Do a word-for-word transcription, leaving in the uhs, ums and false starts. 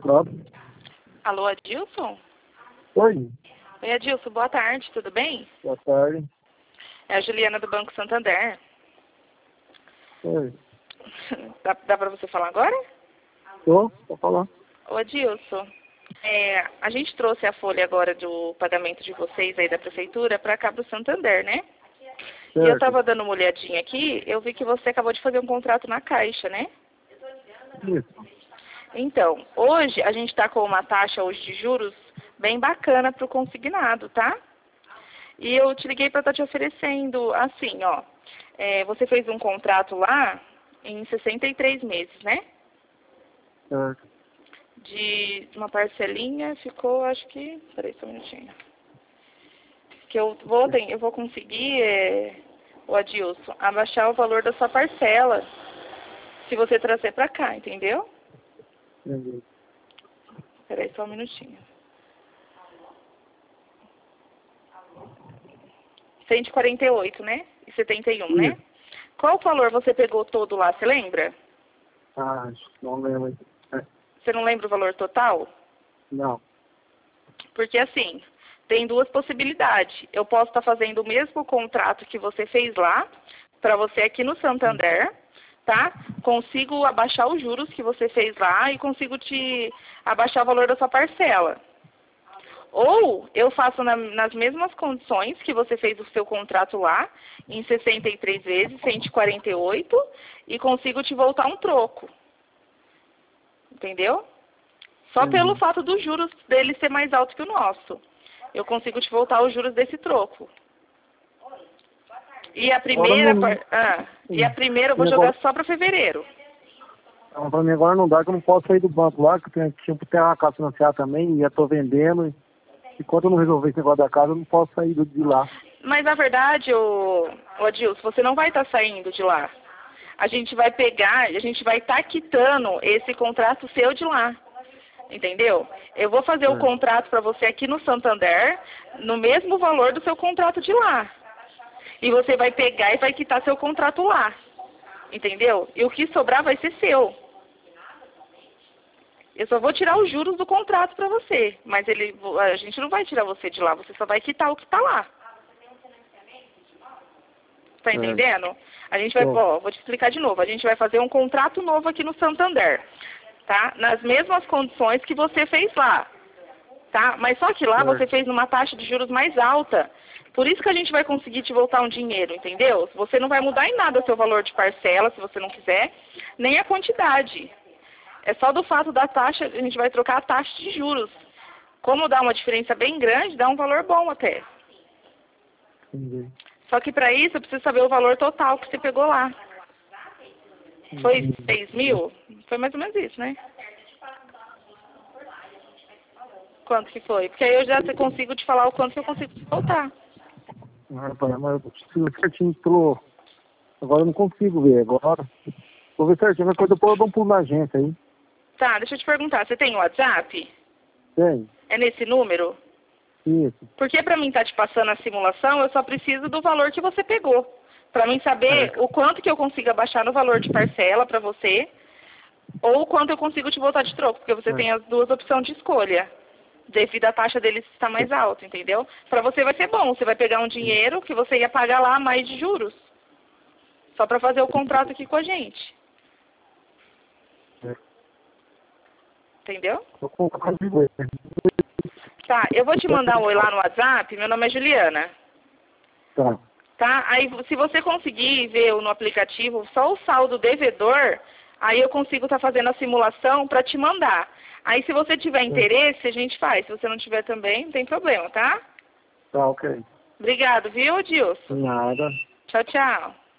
próprio. Alô, Adilson? Oi. Oi, Adilson, boa tarde, tudo bem? Boa tarde. É a Juliana do Banco Santander. Oi. Dá, dá pra você falar agora? Tô, pode falar. Ô, Adilson, é, a gente trouxe a folha agora do pagamento de vocês aí da prefeitura pra cá pro Santander, né? Certo. E eu tava dando uma olhadinha aqui, eu vi que você acabou de fazer um contrato na Caixa, né? Isso. Então, hoje a gente está com uma taxa hoje de juros bem bacana para o consignado, tá? E eu te liguei para estar te oferecendo assim, ó. É, você fez um contrato lá em sessenta e três meses, né? Certo. De uma parcelinha ficou, acho que... Peraí só um minutinho. Que eu vou, eu vou conseguir, é, o Adilson, abaixar o valor da sua parcela se você trazer para cá, entendeu? Entendi. Peraí só um minutinho. cento e quarenta e oito, né? E setenta e um, né? Qual valor você pegou todo lá, você lembra? Ah, acho que não lembro. É. Você não lembra o valor total? Não. Porque assim, tem duas possibilidades. Eu posso estar fazendo o mesmo contrato que você fez lá, para você aqui no Santander, tá? Consigo abaixar os juros que você fez lá e consigo te abaixar o valor da sua parcela. Ou eu faço na, nas mesmas condições que você fez o seu contrato lá, em sessenta e três vezes, cento e quarenta e oito, e consigo te voltar um troco. Entendeu? Só Entendi. pelo fato dos juros dele ser mais alto que o nosso. Eu consigo te voltar os juros desse troco. E a primeira, Agora não... ah, e a primeira eu vou Agora... jogar só para fevereiro. Ah, pra mim agora não dá, que eu não posso sair do banco lá, que eu tenho, tinha que ter uma casa financiada também, e já tô vendendo. Enquanto eu não resolver esse negócio da casa, eu não posso sair de lá. Mas na verdade, o, o Adilson, você não vai estar saindo de lá. A gente vai pegar, a gente vai estar quitando esse contrato seu de lá. Entendeu? Eu vou fazer o É. contrato para você aqui no Santander, no mesmo valor do seu contrato de lá. E você vai pegar e vai quitar seu contrato lá. Entendeu? E o que sobrar vai ser seu. Eu só vou tirar os juros do contrato para você. Mas ele, a gente não vai tirar você de lá, você só vai quitar o que está lá. Tá entendendo? A gente vai, ó, vou te explicar de novo. A gente vai fazer um contrato novo aqui no Santander, tá? Nas mesmas condições que você fez lá, tá? Mas só que lá você fez numa taxa de juros mais alta. Por isso que a gente vai conseguir te voltar um dinheiro, entendeu? Você não vai mudar em nada o seu valor de parcela, se você não quiser, nem a quantidade. É só do fato da taxa, a gente vai trocar a taxa de juros. Como dá uma diferença bem grande, dá um valor bom até. Entendi. Só que para isso eu preciso saber o valor total que você pegou lá. Foi seis mil? Foi mais ou menos isso, né? Quanto que foi? Porque aí eu já consigo te falar o quanto que eu consigo te voltar. Ah, pai, mas eu preciso certinho pelo... Agora eu não consigo ver agora. Vou ver certinho, mas coisa eu dou um pulo na agência aí. Tá, deixa eu te perguntar, você tem WhatsApp? Tem. É nesse número? Isso. Porque para mim estar te passando a simulação, eu só preciso do valor que você pegou. Para mim saber o quanto que eu consigo abaixar no valor de parcela para você, ou o quanto eu consigo te voltar de troco, porque você É. tem as duas opções de escolha, devido à taxa deles estar mais alta, entendeu? Para você vai ser bom, você vai pegar um dinheiro que você ia pagar lá mais de juros, só para fazer o contrato aqui com a gente. É. Entendeu? Tô com vontade de ver. Tá, eu vou te mandar um oi lá no WhatsApp, meu nome é Juliana. Tá. Tá? Aí se você conseguir ver no aplicativo só o saldo devedor, aí eu consigo estar fazendo a simulação para te mandar. Aí se você tiver interesse, a gente faz. Se você não tiver também, não tem problema, tá? Tá, ok. Obrigado, viu, Adilson? Nada. Tchau, tchau.